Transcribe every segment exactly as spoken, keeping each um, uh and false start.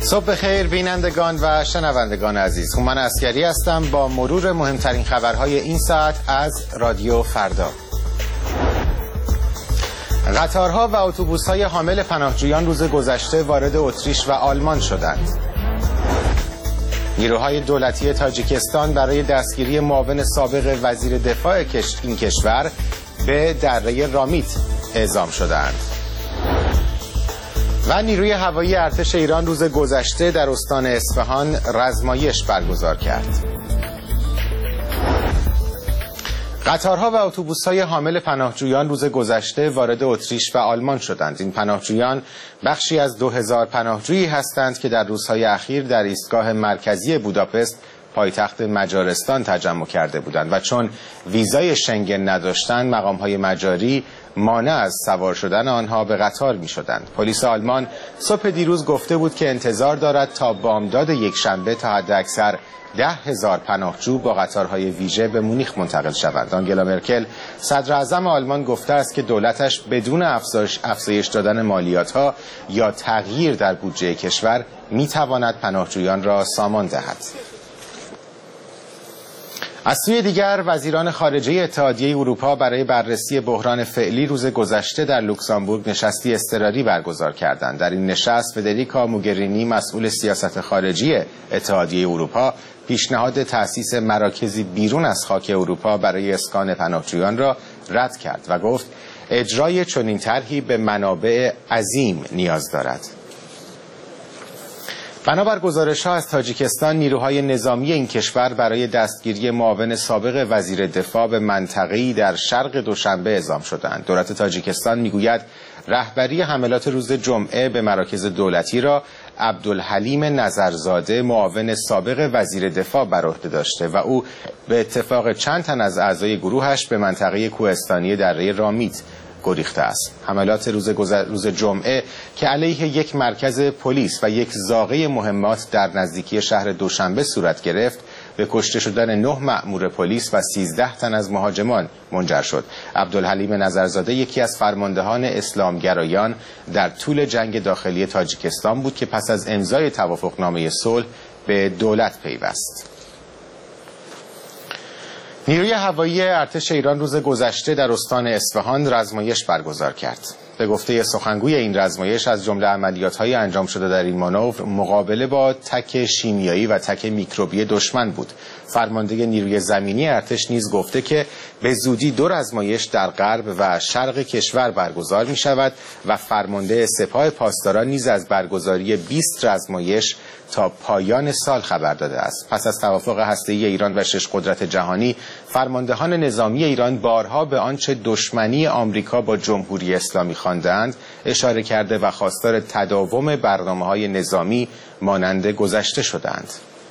صبح بخیر بینندگان و شنوندگان عزیز. هومن عسکری هستم با مرور مهمترین خبرهای این ساعت از رادیو فردا. قطارها و اتوبوس‌های حامل پناهجویان روز گذشته وارد اتریش و آلمان شدند. نیروهای دولتی تاجیکستان برای دستگیری معاون سابق وزیر دفاع این کشور به دره رامیت اعزام شدند. و نیروی هوایی ارتش ایران روز گذشته در استان اصفهان رزمایش برگزار کرد. قطارها و اتوبوس‌های حامل پناهجویان روز گذشته وارد اتریش و آلمان شدند. این پناهجویان بخشی از دو هزار پناهجویی هستند که در روزهای اخیر در ایستگاه مرکزی بوداپست پایتخت مجارستان تجمع کرده بودند و چون ویزای شنگن نداشتند مقام‌های مجاری مانع از سوار شدن آنها به قطار می شدند. پلیس آلمان صبح دیروز گفته بود که انتظار دارد تا بامداد یک شنبه تا حداکثر ده هزار پناهجو با قطارهای ویژه به مونیخ منتقل شوند. آنگلا مرکل صدر اعظم آلمان گفته است که دولتش بدون افزایش افزایش دادن مالیات‌ها یا تغییر در بودجه کشور می تواند پناهجویان را سامان دهد. از سوی دیگر وزیران خارجه اتحادیه اروپا برای بررسی بحران فعلی روز گذشته در لوکزامبورگ نشستی اضطراری برگزار کردند. در این نشست فدریکا موگرینی مسئول سیاست خارجی اتحادیه اروپا پیشنهاد تأسیس مراکزی بیرون از خاک اروپا برای اسکان پناهجویان را رد کرد و گفت اجرای چنین طرحی به منابع عظیم نیاز دارد. بنابر گزارش‌ها از تاجیکستان نیروهای نظامی این کشور برای دستگیری معاون سابق وزیر دفاع به منطقه‌ای در شرق دوشنبه اعزام شدند. دولت تاجیکستان میگوید رهبری حملات روز جمعه به مراکز دولتی را عبدالحلیم نظرزاده معاون سابق وزیر دفاع بر عهده داشته و او به اتفاق چند تن از اعضای گروهش به منطقه کوهستانی دره رامیت گریخته است. حملات روز, روز جمعه که علیه یک مرکز پلیس و یک زاغه مهمات در نزدیکی شهر دوشنبه صورت گرفت به کشته شدن نه مأمور پلیس و سیزده تن از مهاجمان منجر شد. عبدالحلیم نظرزاده یکی از فرماندهان اسلامگرایان در طول جنگ داخلی تاجیکستان بود که پس از امضای توافقنامه صلح به دولت پیوست. نیروی هوایی ارتش ایران روز گذشته در استان اصفهان رزمایش برگزار کرد. به گفته سخنگوی این رزمایش از جمله عملیات‌های انجام شده در این مانور مقابله با تک شیمیایی و تک میکروبی دشمن بود. فرمانده نیروی زمینی ارتش نیز گفته که به زودی دو رزمایش در غرب و شرق کشور برگزار می شود و فرمانده سپاه پاسداران نیز از برگزاری بیست رزمایش تا پایان سال خبر داده است. پس از توافق هسته‌ای ایران و شش قدرت جهانی، فرماندهان نظامی ایران بارها به آنچه دشمنی آمریکا با جمهوری اسلامی خواندند اشاره کرده و خواستار تداوم برنامه‌های نظامی مانند گذشته شدند.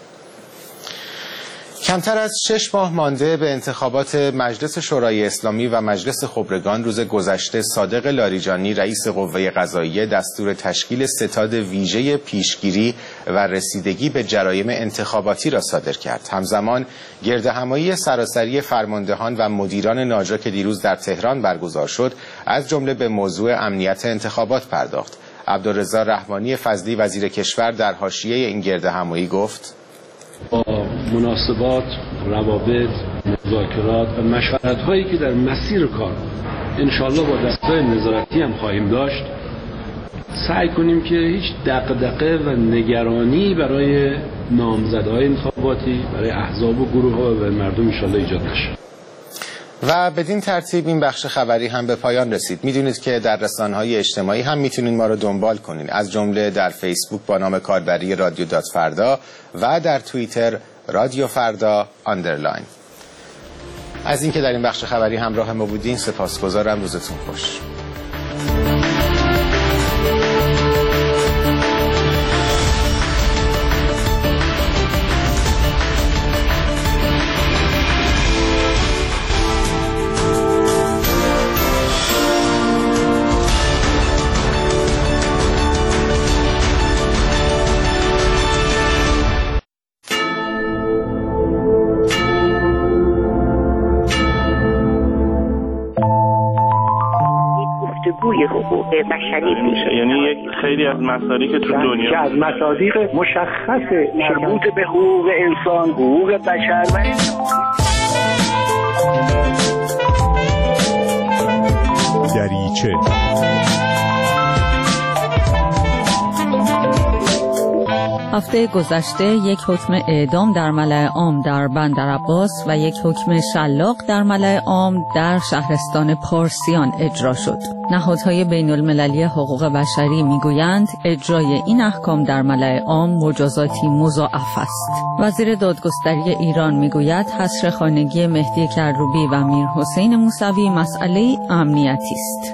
کمتر از شش ماه مانده به انتخابات مجلس شورای اسلامی و مجلس خبرگان روز گذشته صادق لاریجانی رئیس قوه قضاییه دستور تشکیل ستاد ویژه پیشگیری و رسیدگی به جرایم انتخاباتی را صادر کرد. همزمان گردهمایی سراسری فرماندهان و مدیران ناجا که دیروز در تهران برگزار شد از جمله به موضوع امنیت انتخابات پرداخت. عبدالرضا رحمانی فضلی وزیر کشور در حاشیه این گردهمایی گفت: با مناسبات، روابط، مذاکرات و مشورت هایی که در مسیر کار انشالله با دستگاه نظارتی هم خواهیم داشت سعی کنیم که هیچ دغدغه و نگرانی برای نامزدهای انتخاباتی برای احزاب و گروه ها و مردم انشالله ایجاد نشه. و بدین ترتیب این بخش خبری هم به پایان رسید. میدونید که در رسانه‌های اجتماعی هم میتونید ما رو دنبال کنید، از جمله در فیسبوک با نام کاربری رادیو دات فردا و در توییتر رادیو فردا آندرلاین. از اینکه در این بخش خبری همراه ما بودین سپاسگزارم. روزتون خوش. روی حقوق بشری میشه. یعنی یک خیلی از مصادیق تو دنیا که از مصادیق مشخص مربوط به حقوق انسان، حقوق بشر و دریچه هفته گذشته یک حکم اعدام در ملأ عام در بندرعباس و یک حکم شلاق در ملأ عام در شهرستان پارسیان اجرا شد. نهادهای بین المللی حقوق بشری میگویند اجرای این احکام در ملأ عام مجازاتی مضاعف است. وزیر دادگستری ایران میگوید حصر خانگی مهدی کروبی و میر حسین موسوی مسئله امنیتی است.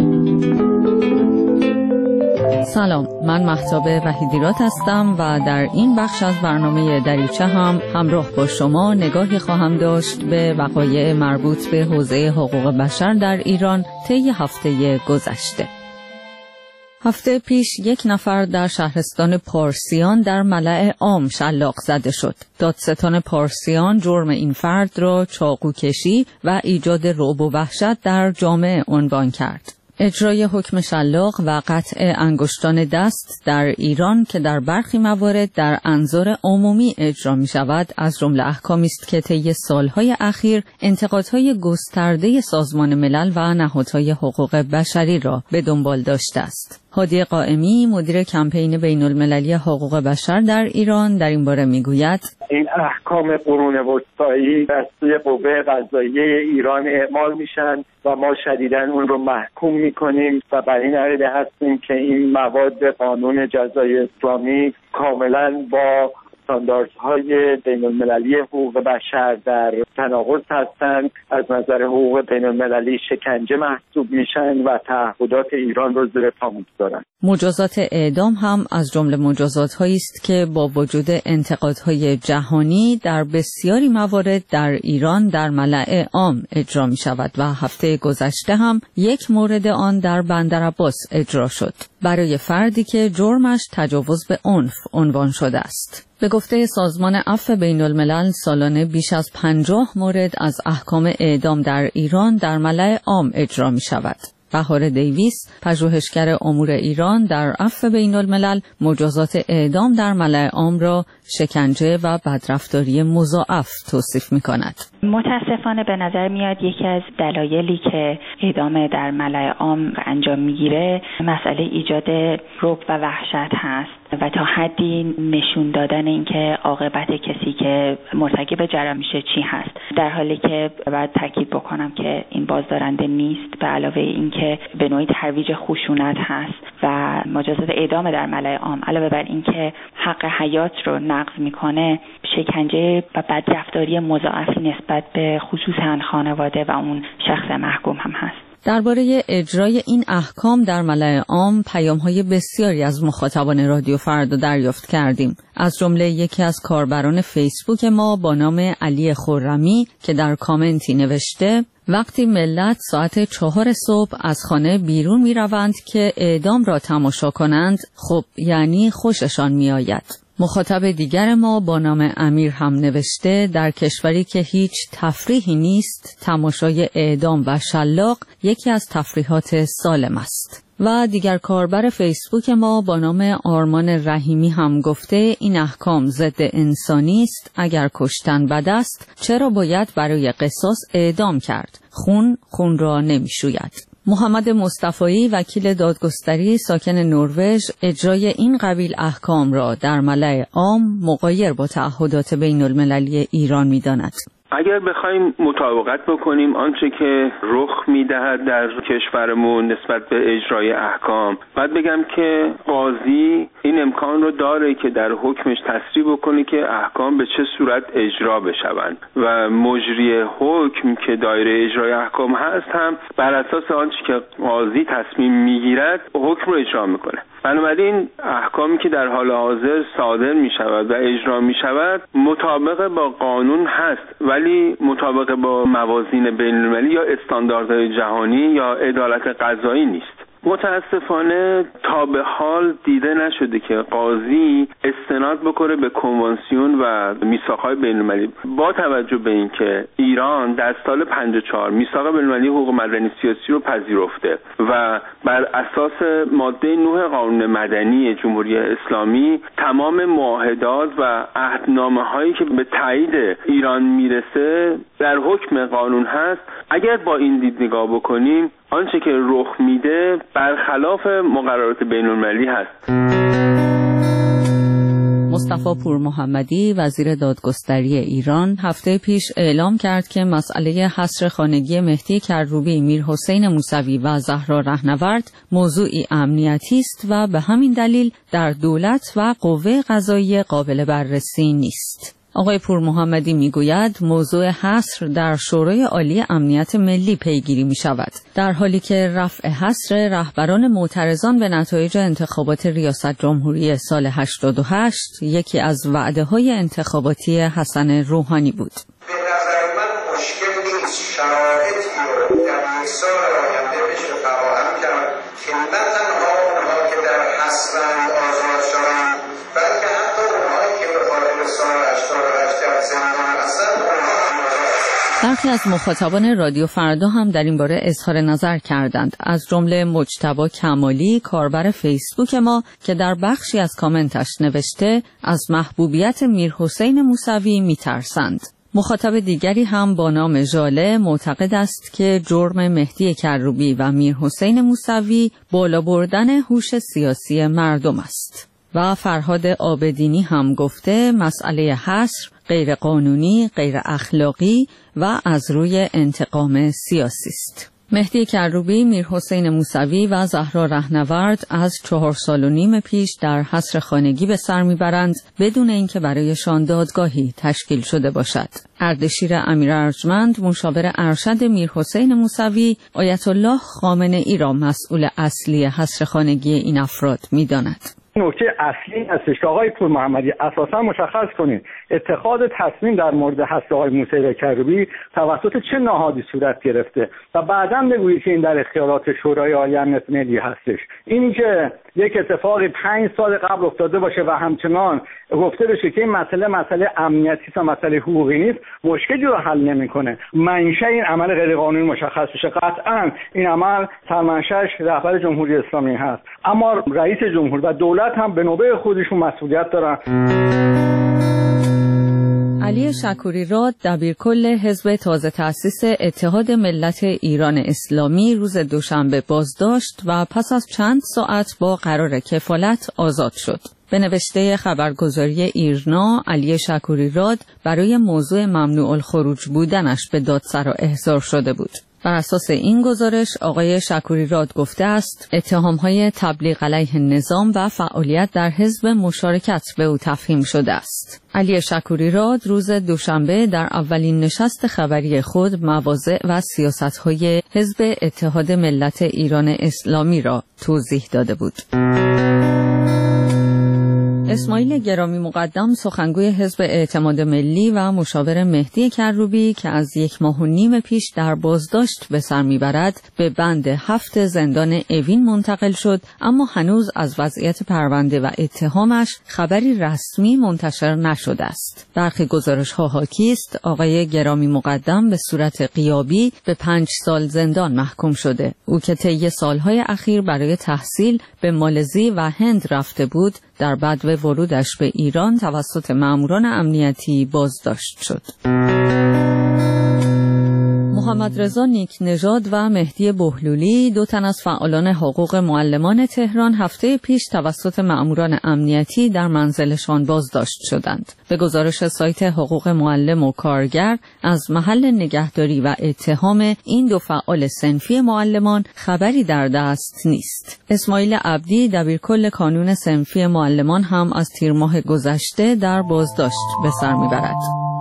سلام، من مهتاب وحیدیرات هستم و در این بخش از برنامه دریچه هم همراه با شما نگاهی خواهم داشت به وقایع مربوط به حوزه حقوق بشر در ایران طی هفته گذشته. هفته پیش یک نفر در شهرستان پارسیان در ملأ عام شلاق زده شد. دادستان پارسیان جرم این فرد را چاقوکشی و ایجاد رعب و وحشت در جامعه عنوان کرد. اجرای حکم شلاق و قطع انگشتان دست در ایران که در برخی موارد در انظار عمومی اجرا می شود از جمله احکامی است که طی سالهای اخیر انتقادهای گسترده سازمان ملل و نهادهای حقوق بشری را به دنبال داشته است. هادی قائمی مدیر کمپین بین المللی حقوق بشر در ایران در این باره میگوید این احکام قرون وسطایی از سوی قوه قضاییه ایران اعمال میشن و ما شدیداً اون رو محکوم میکنیم و بر این عقیده هستیم که این مواد قانون جزای اسلامی کاملا با استانداردهای بین المللی حقوق بشر در تناقض هستند، از نظر حقوق بین المللی شکنجه محسوب میشن و تعهدات ایران رو زیر پا میگذارن. مجازات اعدام هم از جمله مجازات‌هایی است که با وجود انتقادهای جهانی در بسیاری موارد در ایران در ملأ عام اجرا می شود و هفته گذشته هم یک مورد آن در بندرعباس اجرا شد برای فردی که جرمش تجاوز به عنف عنوان شده است. به گفته سازمان عفو بین الملل سالانه بیش از پنجاه مورد از احکام اعدام در ایران در ملأ عام اجرا می شود. بهار دیویس، پژوهشگر امور ایران در عفو بین الملل، مجازات اعدام در ملأ عام را شکنجه و بدرفتاری مضاعف توصیف می کند. متاسفانه به نظر میاد یکی از دلایلی که اعدام در ملأ عام انجام میگیره مسئله ایجاد رعب و وحشت هست و تا حدی نشون دادن اینکه عاقبت کسی که مرتکب جرم میشه چی هست، در حالی که باید تاکید بکنم که این بازدارنده نیست. به علاوه اینکه به نوعی ترویج خشونت هست و مجازات اعدام در ملأ عام علاوه بر اینکه حق حیات رو نقض میکنه، شکنجه و بدرفتاری مضاعفی نسبت به خصوصا خانواده و اون شخص محکوم هم هست. درباره اجرای این احکام در ملأ عام پیام‌های بسیاری از مخاطبان رادیو فردا دریافت کردیم. از جمله یکی از کاربران فیسبوک ما با نام علی خرمی که در کامنتی نوشته وقتی ملت ساعت چهار صبح از خانه بیرون می روند که اعدام را تماشا کنند، خب یعنی خوششان می آید. مخاطب دیگر ما با نام امیر هم نوشته در کشوری که هیچ تفریحی نیست، تماشای اعدام و شلاق یکی از تفریحات سالم است. و دیگر کاربر فیسبوک ما با نام آرمان رحیمی هم گفته این احکام ضد انسانی است. اگر کشتن بد است چرا باید برای قصاص اعدام کرد؟ خون خون را نمی شوید. محمد مصطفایی وکیل دادگستری ساکن نروژ اجرای این قبیل احکام را در ملأ عام مغایر با تعهدات بین المللی ایران می داند. اگر بخوایم مطابقت بکنیم آنچه که رخ میدهد در کشورمون نسبت به اجرای احکام، باید بگم که قاضی این امکان رو داره که در حکمش تصریح بکنه که احکام به چه صورت اجرا بشوند و مجری حکم که دایره اجرای احکام هست هم بر اساس آنچه که قاضی تصمیم میگیرد حکم رو اجرا میکنه. بنابراین احکامی که در حال حاضر صادر می شود و اجرا می شود مطابق با قانون هست، ولی مطابق با موازین بین المللی یا استانداردهای جهانی یا عدالت قضایی نیست. متاسفانه تا به حال دیده نشده که قاضی استناد بکنه به کنوانسیون و میثاق‌های بین‌المللی. با توجه به اینکه ایران در سال پنجاه و چهار میثاق بین‌المللی حقوق مدنی سیاسی رو پذیرفته و بر اساس ماده نه قانون مدنی جمهوری اسلامی تمام معاهدات و عهدنامه‌هایی که به تایید ایران میرسه در حکم قانون هست، اگر با این دید نگاه بکنیم آنچه که رخ میده برخلاف مقررات بین‌المللی هست. مصطفی پور محمدی وزیر دادگستری ایران هفته پیش اعلام کرد که مسئله حصر خانگی مهدی کروبی، میرحسین موسوی و زهرا رهنورد موضوعی امنیتی است و به همین دلیل در دولت و قوه قضاییه قابل بررسی نیست. آقای پور محمدی میگوید موضوع حصر در شورای عالی امنیت ملی پیگیری می شود، در حالی که رفع حصر رهبران معترضان به نتایج انتخابات ریاست جمهوری سال هشتاد و هشت یکی از وعده های انتخاباتی حسن روحانی بود. به نظر من مشکل نیست، شرایطی رو در یک سال آینده بشه فراهم کرد که نه تنها اونها که در حصرند آزاد شدند، بلکه حتی اونهایی که به خاطر سال هشتاد و هشت در زندان هستند اونها هم آزاد. برخی از مخاطبان رادیو فردا هم در این باره اظهار نظر کردند، از جمله مجتبی کمالی کاربر فیسبوک ما که در بخشی از کامنتش نوشته از محبوبیت میرحسین موسوی میترسند. مخاطب دیگری هم با نام ژاله معتقد است که جرم مهدی کروبی و میرحسین موسوی بالا بردن هوش سیاسی مردم است. و فرهاد عابدینی هم گفته مسئله حصر غیر قانونی، غیر اخلاقی و از روی انتقام سیاسی است. مهدی کروبی، میرحسین موسوی و زهرا رهنورد از چهار سال و نیم پیش در حصر خانگی به سر میبرند بدون اینکه برایشان دادگاهی تشکیل شده باشد. اردشیر امیر ارجمند مشاور ارشد میرحسین موسوی آیت الله خامنه‌ای را مسئول اصلی حصر خانگی این افراد میداند. نکته اصلی هستش که آقای پور محمدی اساسا مشخص کنید اتخاذ تصمیم در مورد حصر آقای موسوی کروبی توسط چه نهادی صورت گرفته و بعداً بگویید که این در اختیارات شورای عالی امنیت ملی هستش. اینی که یک اتفاقی پنج سال قبل افتاده باشه و همچنان گفته بشه که این مسئله مسئله امنیتی است و مسئله حقوقی نیست، مشکلی رو حل نمیکنه. منشأ این عمل غیر قانونی مشخص بشه. قطعاً این عمل سرمنشأش رهبر جمهوری اسلامی هست، اما رئیس جمهور و دولت هم به نوبه خودشون مسئولیت دارن. علی شکوری راد دبیرکل حزب تازه تأسیس اتحاد ملت ایران اسلامی روز دوشنبه بازداشت و پس از چند ساعت با قرار کفالت آزاد شد. به نوشته خبرگزاری ایرنا، علی شکوری راد برای موضوع ممنوع الخروج بودنش به دادسرا احضار شده بود. بر اساس این گزارش آقای شکوری راد گفته است اتهام‌های تبلیغ علیه نظام و فعالیت در حزب مشارکت به او تفهیم شده است. علی شکوری راد روز دوشنبه در اولین نشست خبری خود مواضع و سیاست‌های حزب اتحاد ملت ایران اسلامی را توضیح داده بود. اسماعیل گرامی مقدم سخنگوی حزب اعتماد ملی و مشاور مهدی کروبی که از یک ماه و نیم پیش در بازداشت به سر میبرد به بند هفت زندان اوین منتقل شد، اما هنوز از وضعیت پرونده و اتهامش خبری رسمی منتشر نشده است. برخی گزارش‌ها حاکی است آقای گرامی مقدم به صورت غیابی به پنج سال زندان محکوم شده. او که طی سالهای اخیر برای تحصیل به مالزی و هند رفته بود، در بدو ورودش به ایران توسط ماموران امنیتی بازداشت شد. محمد رضا نیکنژاد و مهدی بهلولی، دو تن از فعالان حقوق معلمان تهران، هفته پیش توسط ماموران امنیتی در منزلشان بازداشت شدند. به گزارش سایت حقوق معلم و کارگر، از محل نگهداری و اتهام این دو فعال صنفی معلمان خبری در دست نیست. اسماعیل عبدی دبیرکل کانون صنفی معلمان هم از تیر ماه گذشته در بازداشت به سر میبرد.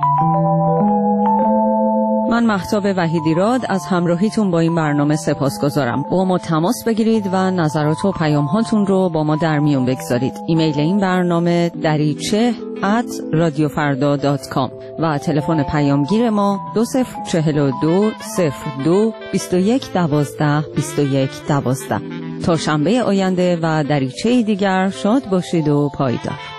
من مهتاب وحیدی راد از همراهیتون با این برنامه سپاسگزارم. با ما تماس بگیرید و نظرات و پیام هاتون رو با ما در میون بگذارید. ایمیل این برنامه دریچه ات رادیو فردا دات کام و تلفن پیامگیر ما دو صفر چهل و دو صفر دو بیست و یک دوازده بیست و یک دوازده. تا شنبه آینده و دریچه دیگر شاد باشید و پایدار.